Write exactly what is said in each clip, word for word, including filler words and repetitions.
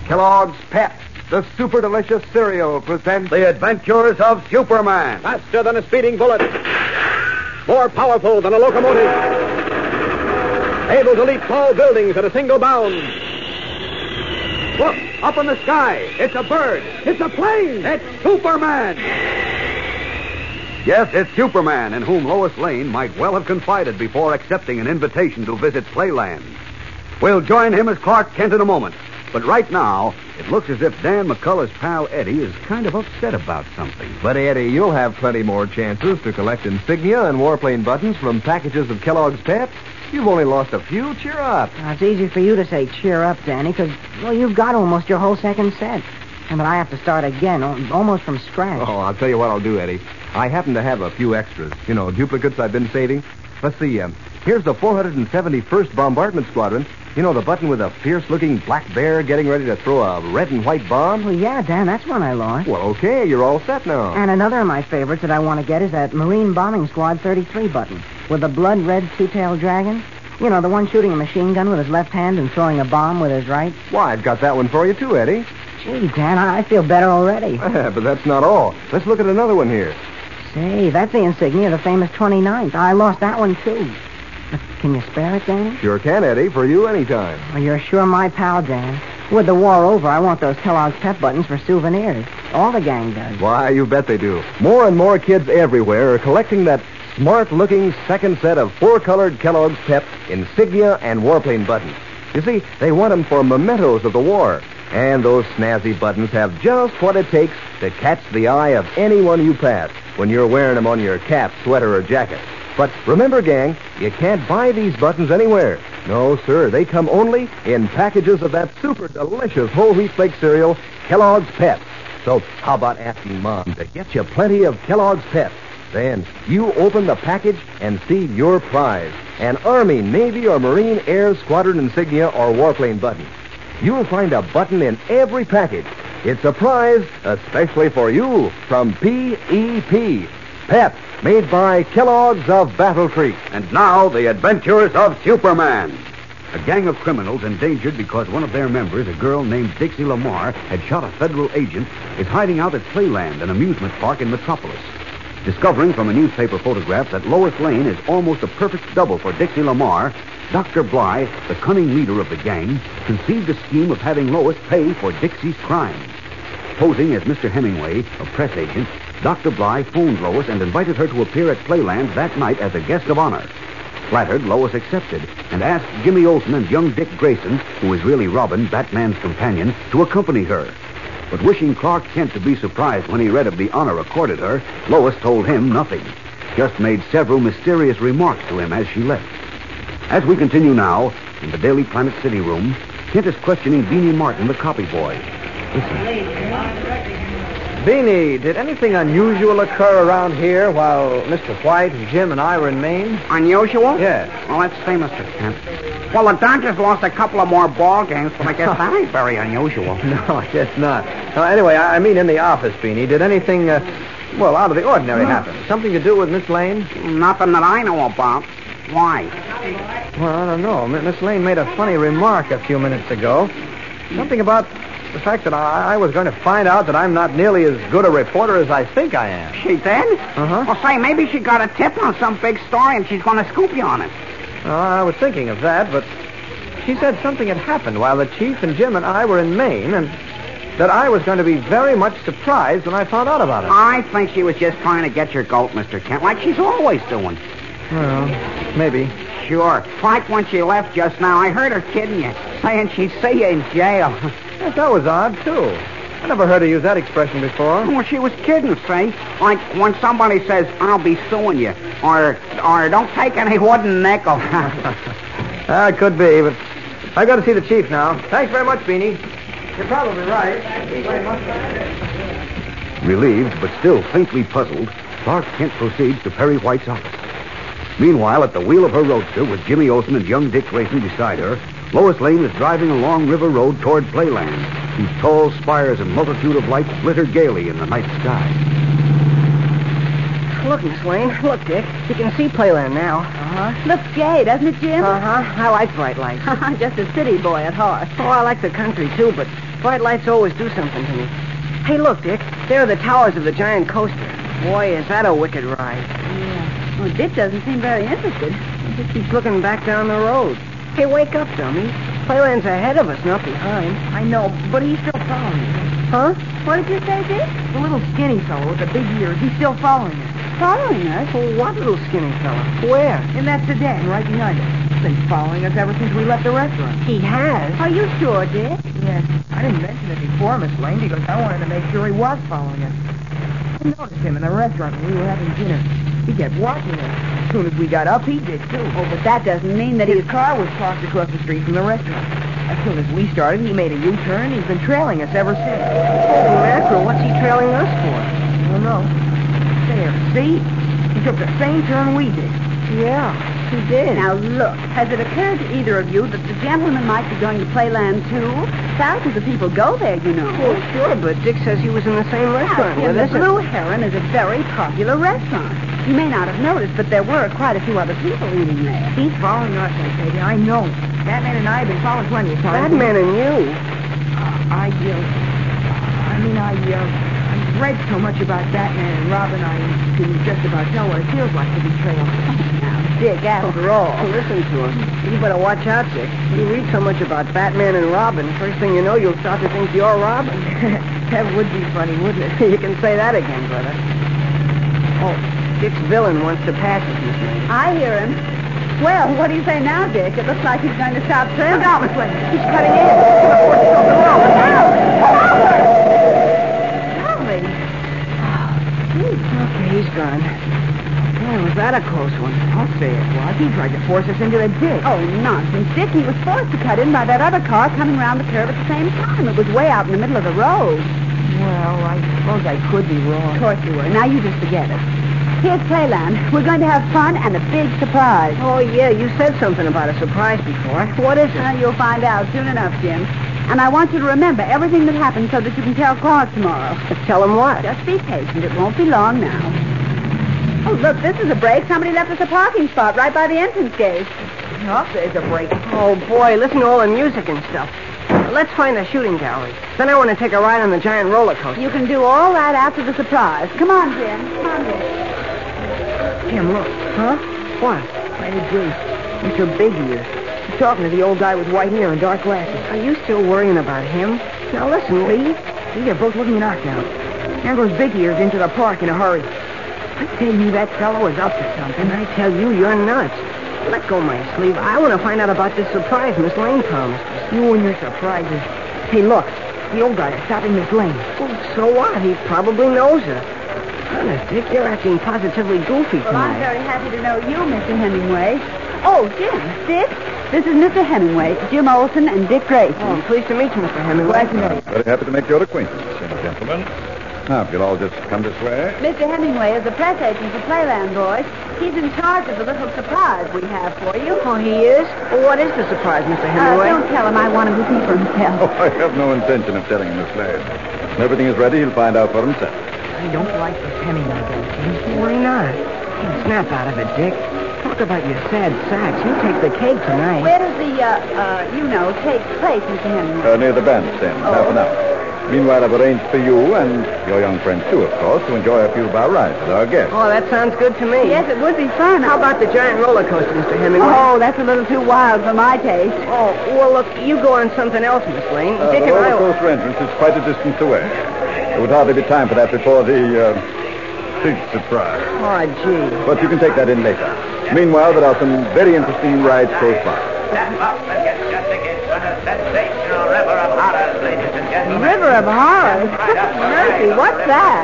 Kellogg's Pep, the super delicious cereal, presents The Adventures of Superman. Faster than a speeding bullet. More powerful than a locomotive. Able to leap tall buildings at a single bound. Look, up in the sky. It's a bird. It's a plane. It's Superman. Yes, it's Superman, in whom Lois Lane might well have confided before accepting an invitation to visit Playland. We'll join him as Clark Kent in a moment. But right now, it looks as if Dan McCullough's pal Eddie is kind of upset about something. But, Eddie, you'll have plenty more chances to collect insignia and warplane buttons from packages of Kellogg's Pep. You've only lost a few. Cheer up. Now, it's easy for you to say cheer up, Danny, because, well, you've got almost your whole second set. And but I have to start again, almost from scratch. Oh, I'll tell you what I'll do, Eddie. I happen to have a few extras. You know, duplicates I've been saving. Let's see. Um, here's the four hundred seventy-first Bombardment Squadron. You know, the button with a fierce-looking black bear getting ready to throw a red and white bomb? Well, yeah, Dan, that's one I lost. Well, okay, you're all set now. And another of my favorites that I want to get is that Marine Bombing Squad thirty-three button with the blood-red two-tailed dragon. You know, the one shooting a machine gun with his left hand and throwing a bomb with his right. Why, I've got that one for you, too, Eddie. Gee, Dan, I feel better already. But that's not all. Let's look at another one here. Say, that's the insignia of the famous twenty-ninth. I lost that one, too. But can you spare it, Dan? Sure can, Eddie. For you, anytime. Well, you're sure my pal, Dan. With the war over, I want those Kellogg's Pep buttons for souvenirs. All the gang does. Why, you bet they do. More and more kids everywhere are collecting that smart-looking second set of four-colored Kellogg's Pep insignia and warplane buttons. You see, they want them for mementos of the war. And those snazzy buttons have just what it takes to catch the eye of anyone you pass when you're wearing them on your cap, sweater, or jacket. But remember, gang, you can't buy these buttons anywhere. No, sir, they come only in packages of that super delicious whole wheat flake cereal, Kellogg's Pep. So how about asking Mom to get you plenty of Kellogg's Pep? Then you open the package and see your prize, an Army, Navy, or Marine Air Squadron insignia or warplane button. You'll find a button in every package. It's a prize especially for you from P E P. Pep, made by Kellogg's of Battle Creek. And now, The Adventures of Superman. A gang of criminals endangered because one of their members, a girl named Dixie Lamar, had shot a federal agent, is hiding out at Playland, an amusement park in Metropolis. Discovering from a newspaper photograph that Lois Lane is almost a perfect double for Dixie Lamar, Doctor Bly, the cunning leader of the gang, conceived a scheme of having Lois pay for Dixie's crimes. Posing as Mister Hemingway, a press agent, Doctor Bly phoned Lois and invited her to appear at Playland that night as a guest of honor. Flattered, Lois accepted and asked Jimmy Olsen and young Dick Grayson, who is really Robin, Batman's companion, to accompany her. But wishing Clark Kent to be surprised when he read of the honor accorded her, Lois told him nothing. Just made several mysterious remarks to him as she left. As we continue now, in the Daily Planet City room, Kent is questioning Beanie Martin, the copy boy. Listen. Beanie, did anything unusual occur around here while Mister White, Jim, and I were in Maine? Unusual? Yeah. Well, let's see, Mister Kent. Well, the Dodgers lost a couple of more ball games, but I guess that ain't very unusual. No, I guess not. Uh, anyway, I, I mean in the office, Beanie. Did anything, uh, well, out of the ordinary happen? Something to do with Miss Lane? Nothing that I know about. Why? Well, I don't know. Miss Lane made a funny remark a few minutes ago. Something about the fact that I, I was going to find out that I'm not nearly as good a reporter as I think I am. She did? Uh-huh. Well, say, maybe she got a tip on some big story and she's going to scoop you on it. Uh, I was thinking of that, but she said something had happened while the chief and Jim and I were in Maine, and that I was going to be very much surprised when I found out about it. I think she was just trying to get your goat, Mister Kent, like she's always doing. Well, maybe. Sure. Like when she left just now, I heard her kidding you, saying she'd see you in jail. Yes, that was odd, too. I never heard her use that expression before. Well, she was kidding, see? Like when somebody says, I'll be suing you, or or don't take any wooden nickel. Ah, it could be, but I've got to see the chief now. Thanks very much, Beanie. You're probably right. Thank you very much. Relieved, but still faintly puzzled, Clark Kent proceeds to Perry White's office. Meanwhile, at the wheel of her roadster, with Jimmy Olsen and young Dick Grayson beside her, Lois Lane is driving along River Road toward Playland, whose tall spires and multitude of lights glitter gaily in the night sky. Look, Miss Lane. Look, Dick. You can see Playland now. Uh-huh. Looks gay, doesn't it, Jim? Uh-huh. I like bright lights. Just a city boy at heart. Oh, I like the country, too, but Bright lights always do something to me. Hey, look, Dick. There are the towers of the giant coaster. Boy, is that a wicked ride. Yeah. Well, Dick doesn't seem very interested. He just keeps looking back down the road. Hey, wake up, dummy. Playland's ahead of us, not behind. I know, but he's still following us. Huh? What did you say, Dick? The little skinny fellow with the big ears, he's still following us. Following us? Well, what little skinny fella? Where? In that sedan right behind us. He's been following us ever since we left the restaurant. He has? Are you sure, Dick? Yes. I didn't mention it before, Miss Lane, because I wanted to make sure he was following us. I noticed him in the restaurant when we were having dinner. He kept watching us. As soon as we got up, he did, too. Oh, but that doesn't mean that His he's... car was parked across the street from the restaurant. As soon as we started, he made a U-turn. He's been trailing us ever since. Holy mackerel, what's he trailing us for? I don't know. There, see? He took the same turn we did. Yeah, he did. Now, look, has it occurred to either of you that the gentleman might be going to Playland, too? Thousands of people go there, you know. Well, sure, but Dick says he was in the same restaurant Now, with the us. Blue Heron is a very popular restaurant. You may not have noticed, but there were quite a few other people eating there. He's following us, I tell you. I know. Batman and I have been following plenty of times. Batman and you? Uh, I, uh, I mean, I, uh... I've read so much about Batman and Robin, I can just about tell what it feels like to be trailed. Now, Dick, after all... Listen to him. You better watch out, Dick. You read so much about Batman and Robin, first thing you know, you'll start to think you're Robin. That would be funny, wouldn't it? You can say that again, brother. Oh, Dick's villain wants to pass us, Miss Lane. I hear him. Well, what do you say now, Dick? It looks like he's going to stop trailing. Look out, Miss Lane. He's cutting in. Look out! Okay, he's gone. Boy, was that a close one. I'll say it was. He tried to force us into the ditch. Oh, nonsense, Dick. He was forced to cut in by that other car coming around the curve at the same time. It was way out in the middle of the road. Well, I suppose I could be wrong. Of course you were. Now you just forget it. Here's Playland. We're going to have fun and a big surprise. Oh, yeah, you said something about a surprise before. What is it? Uh, you'll find out soon enough, Jim. And I want you to remember everything that happened so that you can tell Clark tomorrow. Tell him what? Just be patient. It won't be long now. Oh, look, this is a break. Somebody left us a parking spot right by the entrance gate. Oh, there's a break. Oh, boy, listen to all the music and stuff. Let's find a shooting gallery. Then I want to take a ride on the giant roller coaster. You can do all that after the surprise. Come on, Jim. Come on, Jim. Jim, look. Huh? What? By the gate. Mister Big Ears. He's talking to the old guy with white hair and dark glasses. Are you still worrying about him? Now, listen, Lee. See, they're both looking knocked out. There goes Big Ears into the park in a hurry. I tell you, that fellow is up to something. And I tell you, you're nuts. Let go my sleeve. I want to find out about this surprise Miss Lane promised us. You and your surprises. Hey, look. The old guy is stopping Miss Lane. Well, so what? He probably knows her. Honest, Dick, you're acting positively goofy Well, I'm tonight. very happy to know you, Mister Hemingway. Oh, Jim, Dick, this is Mister Hemingway, Jim Olson, and Dick Grayson. Oh, pleased to meet you, Mister Hemingway. Glad to know you. Very happy to make your acquaintance, gentlemen. Now, if you'll all just come this way. Mister Hemingway is the press agent for Playland, boys. He's in charge of the little surprise we have for you. Oh, he is? Well, what is the surprise, Mister Uh, Hemingway? don't tell him. I want him to see for himself. Oh, I have no intention of telling him, Miss Lane. When everything is ready, he'll find out for himself. I don't like this Hemingway guy, Jim. Why not? Snap out of it, Dick. Talk about your sad sacks. You take the cake tonight. Where does the, uh, uh, you know, take place, Mister Hemingway? Uh, near the bandstand, Oh. half an hour. Meanwhile, I've arranged for you and your young friends, too, of course, to enjoy a few bar rides with our guests. Oh, that sounds good to me. Yes, it would be fun. How about the giant roller coaster, Mister Hemingway? Oh, that's a little too wild for my taste. Oh, well, look, you go on something else, Miss Lane. Uh, Dick the and roller I... coaster entrance is quite a distance away. There would hardly be time for that before the uh, big surprise. Oh, gee. But you can take that in later. Meanwhile, there are some very interesting rides close by. Stand up and get just against a sensational river of horrors, ladies and gentlemen. River of Horrors? Mercy, what's that?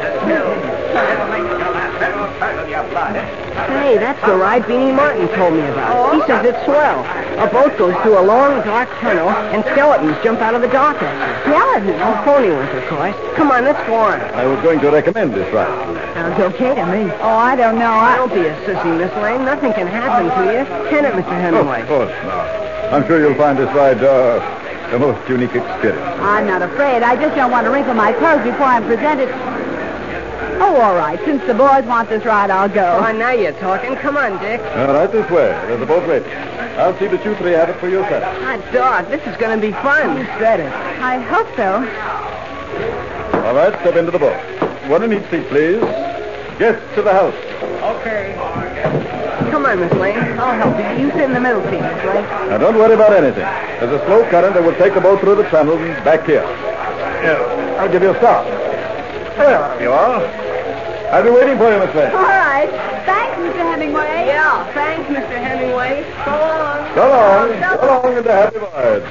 Hey, that's the ride Beanie Martin told me about. He says it's swell. A boat goes through a long, dark tunnel, and skeletons jump out of the dock at you. Skeletons? Oh, phony ones, of course. Come on, let's go on. I was going to recommend this ride. Sounds okay to me. Oh, I don't know. I... Don't be a sissy, Miss Lane. Nothing can happen to you. Can it, Mister Oh, Hemingway? of course not. I'm sure you'll find this ride uh, the most unique experience. I'm not afraid. I just don't want to wrinkle my clothes before I'm presented. Oh, all right. Since the boys want this ride, I'll go. Oh, now you're talking. Come on, Dick. All right, this way. There's a boat waiting. I'll see that you three have it for yourself. Hot dog. This is going to be fun. Who said it? I hope so. All right, step into the boat. One in each seat, please. Guests to the house. Okay. Come on, Miss Lane. I'll help you. You sit in the middle seat, Miss Lane. Now, don't worry about anything. There's a slow current that will take the boat through the channel and back here. Here, I'll give you a start. There you are. I'll be waiting for you, Miss Lane. All right. Thanks, Mister Hemingway. Yeah, thanks, Mister Hemingway. So long. So long. So long and a happy voyage.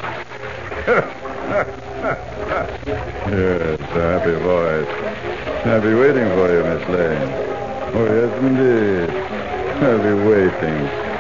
Yes, a happy voyage. I'll be waiting for you, Miss Lane. Oh, yes, indeed. I'll be waiting.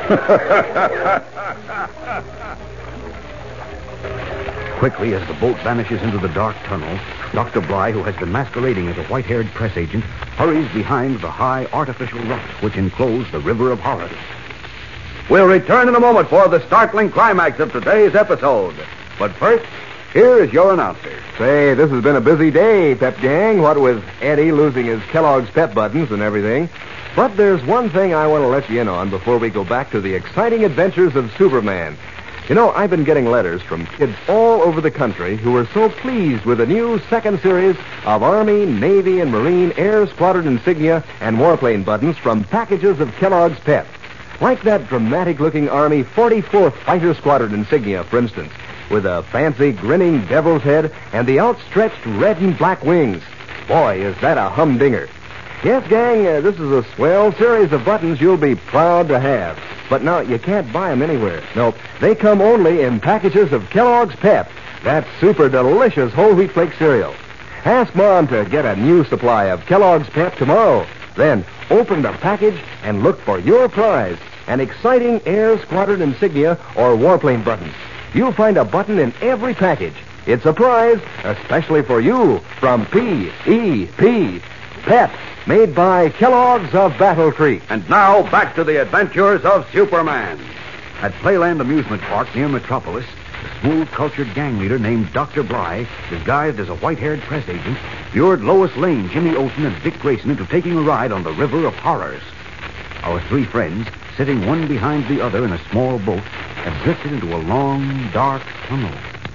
Quickly, as the boat vanishes into the dark tunnel, Doctor Bly, who has been masquerading as a white-haired press agent, hurries behind the high artificial rocks which enclose the River of Horrors. We'll return in a moment for the startling climax of today's episode. But first, here is your announcer. Say, this has been a busy day, Pep Gang, what with Eddie losing his Kellogg's Pep buttons and everything. But there's one thing I want to let you in on before we go back to the exciting adventures of Superman. You know, I've been getting letters from kids all over the country who are so pleased with the new second series of Army, Navy, and Marine Air Squadron insignia and warplane buttons from packages of Kellogg's Pep. Like that dramatic-looking Army forty-fourth Fighter Squadron insignia, for instance, with a fancy grinning devil's head and the outstretched red and black wings. Boy, is that a humdinger. Yes, gang, uh, this is a swell series of buttons you'll be proud to have. But now, you can't buy them anywhere. Nope, they come only in packages of Kellogg's Pep, that super delicious whole wheat flake cereal. Ask Mom to get a new supply of Kellogg's Pep tomorrow. Then, open the package and look for your prize, an exciting Air Squadron insignia or warplane button. You'll find a button in every package. It's a prize, especially for you, from P E P, Pep, made by Kellogg's of Battle Creek. And now, back to the adventures of Superman. At Playland Amusement Park near Metropolis, a smooth-cultured gang leader named Doctor Bly, disguised as a white-haired press agent, lured Lois Lane, Jimmy Olsen, and Dick Grayson into taking a ride on the River of Horrors. Our three friends, sitting one behind the other in a small boat, had drifted into a long, dark tunnel.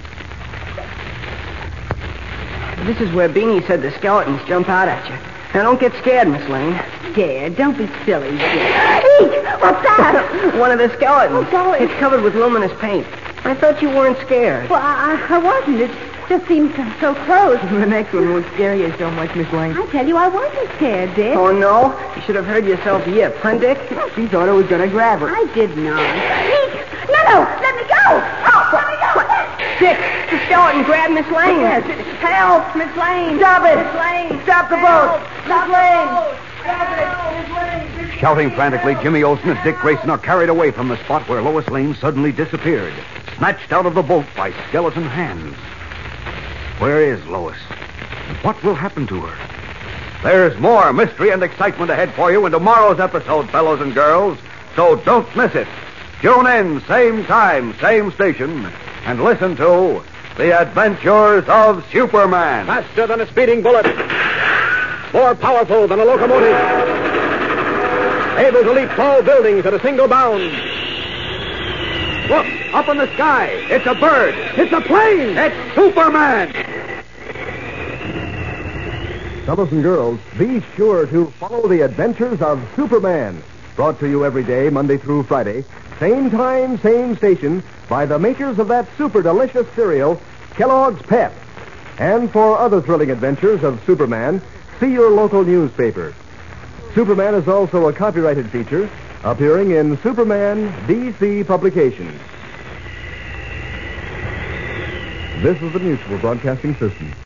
This is where Beanie said the skeletons jump out at you. Now, don't get scared, Miss Lane. Scared? Don't be silly, Dick. Eek! What's that? One of the skeletons. Oh, golly. It's covered with luminous paint. I thought you weren't scared. Well, I, I wasn't. It just seemed so, so close. The next one won't scare you so much, Miss Lane. I tell you, I wasn't scared, Dick. Oh, no? You should have heard yourself yip, huh, Dick? She thought I was going to grab her. I did not. Eek! No, no! Let me go! Oh, let me go! Dick, the skeleton grabbed Miss Lane. Yes. Help, Miss Lane! Stop it! Miss Lane! Stop the boat! Miss Lane! Shouting frantically, Jimmy Olsen and Dick Grayson are carried away from the spot where Lois Lane suddenly disappeared, snatched out of the boat by skeleton hands. Where is Lois? And what will happen to her? There's more mystery and excitement ahead for you in tomorrow's episode, fellows and girls, so don't miss it. Tune in, same time, same station, and listen to The Adventures of Superman. Faster than a speeding bullet. More powerful than a locomotive. Able to leap tall buildings at a single bound. Look, up in the sky. It's a bird. It's a plane. It's Superman. Fellows and girls, be sure to follow the adventures of Superman. Brought to you every day, Monday through Friday. Same time, same station, by the makers of that super delicious cereal, Kellogg's Pep. And for other thrilling adventures of Superman, see your local newspaper. Superman is also a copyrighted feature appearing in Superman D C publications. This is the Mutual Broadcasting System.